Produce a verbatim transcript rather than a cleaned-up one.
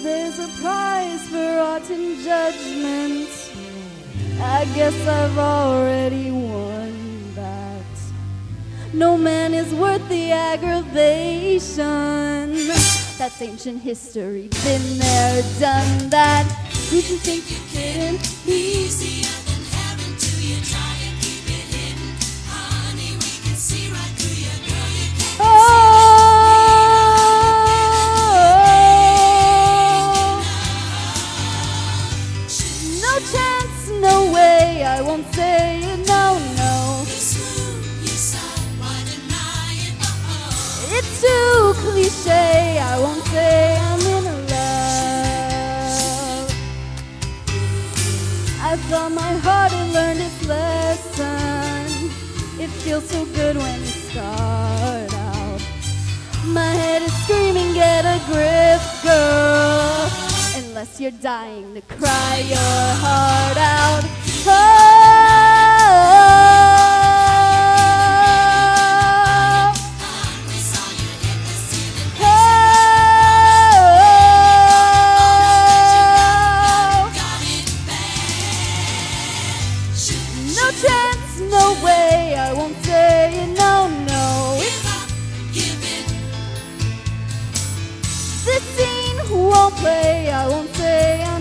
There's a prize for art and judgment. I guess I've already won that. No man is worth the aggravation. That's ancient history. Been there, done that. Who do you think you're kidding? Easier than heaven to you. Try and keep it hidden. Honey, we can see right through you. Girl, you can't Oh, no chance, no way. I won't say it, no, no. You swoon, you sigh, why deny it? Oh, It's too cliche. I won't say I'm in love. I thought my heart had learned its lesson. It feels so good when you start out. My head is screaming, get a grip, girl. Unless you're dying to cry your heart out. Oh, we saw you hit the ceiling. oh, Got it bad. Shoot, no chance, no way. I won't say it, no, no. give up, give it. This scene won't play. I won't say